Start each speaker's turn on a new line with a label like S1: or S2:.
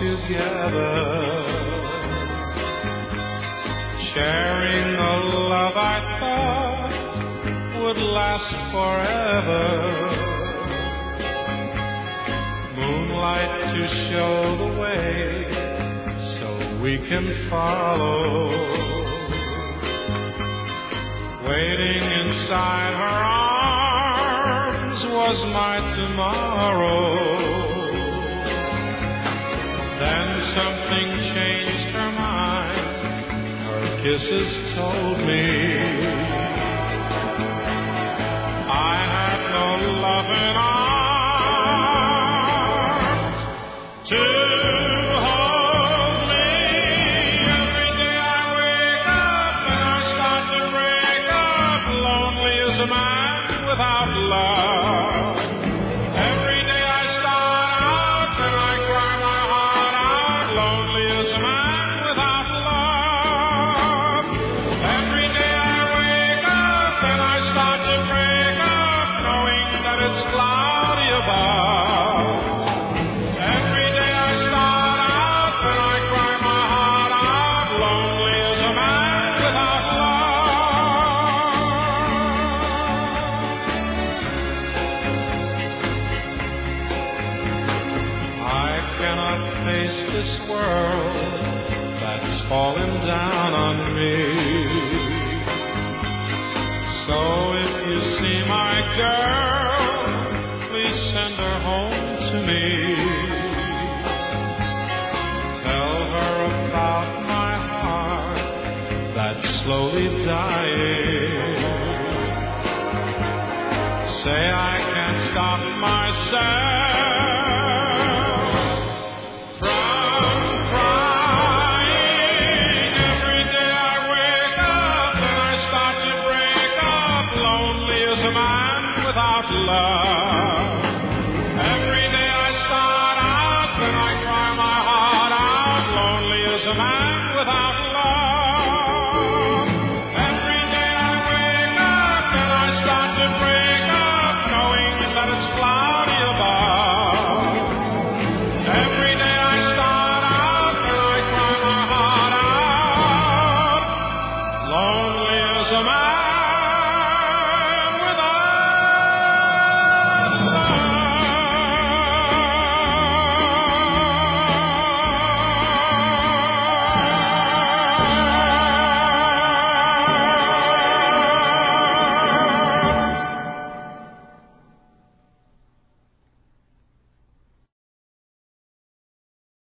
S1: together, sharing a love I thought would last forever. Moonlight to show the way so we can follow. Waiting inside her arms was my tomorrow. Then something changed her mind. Her kisses told me I had no loving arms to hold me. Every day I wake up and I start to break up. Lonely as a man without love. Every day I start out and I cry my heart out. Lonely as a man without love. Every day I wake up and I start to break up, knowing that it's cloudy above. Every day I start out and I cry my heart out. Lonely as a man without love. I cannot face this world that's falling down on me. So if you see my girl, please send her home to me. Tell her about my heart that's slowly dying.